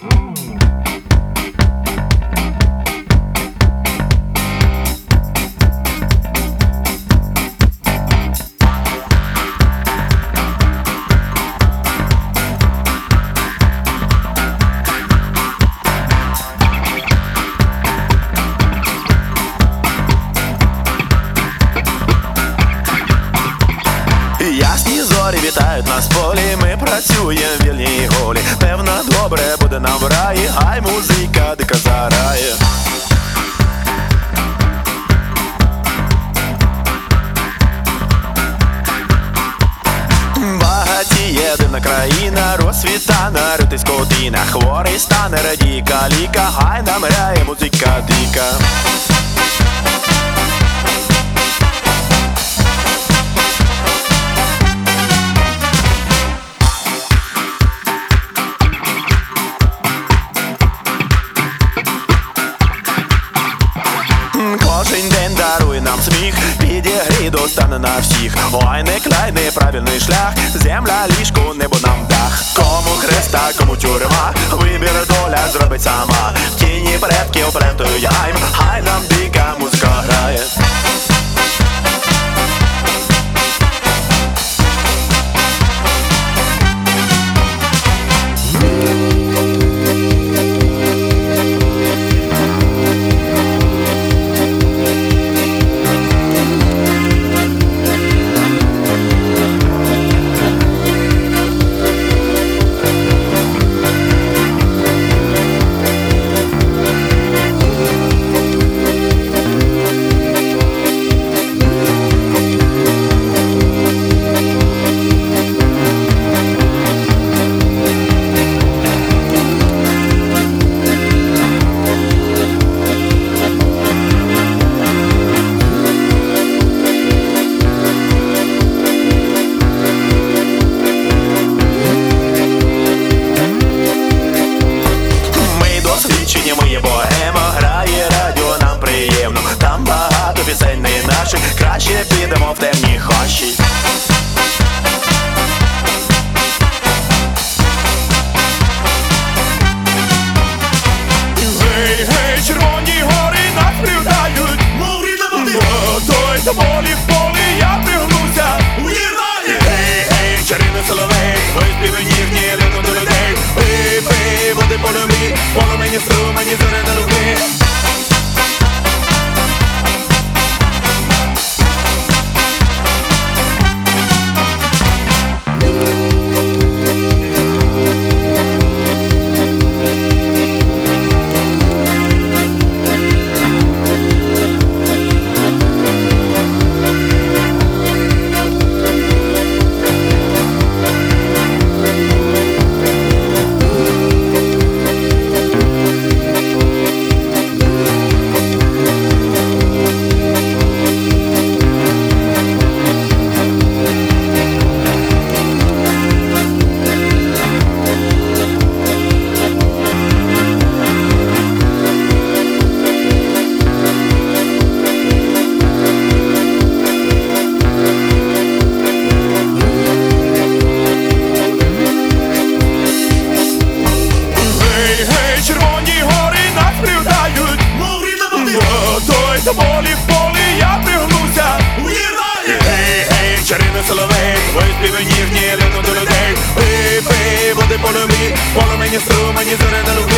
Ясні зорі вітають нас в полі, ми працюємо вільні і голі. Певно, добре буде нам в раї, ай музика дика зарає. Багатіє дивна країна, розсвіта народи скотина. Хворий стане, радій каліка, хай нам грає музика дика. Кожен день дарує нам сміх, підігрій достане на всіх. Ой, не край, неправильний шлях, земля, ліжко, небо нам дах. Кому хреста, кому тюрма, вибір доля зробить сама. В тіні предків плентою яйм, хай нам дика музика грає. Ми є богема, грає радіо, нам приємно. Там багато пісень не наших, краще підемо в темні хащі. Гей, гей, червоні гори нас привітають, мов рідна води. Той до волі в полі я пригнуся у Єрвані. Гей, гей, чарівний соловей, ой, співи ніжні, лину до людей. Пий, пий, води по любі, полумені струмені, зоря на руки. Той до волі в полі я пригнуся у Єрвані. Гей, гей, чарівний соловей, ой, співи ніжні, лину до людей. Пий, пий, води по любі, полумені струмені, зоря на руки.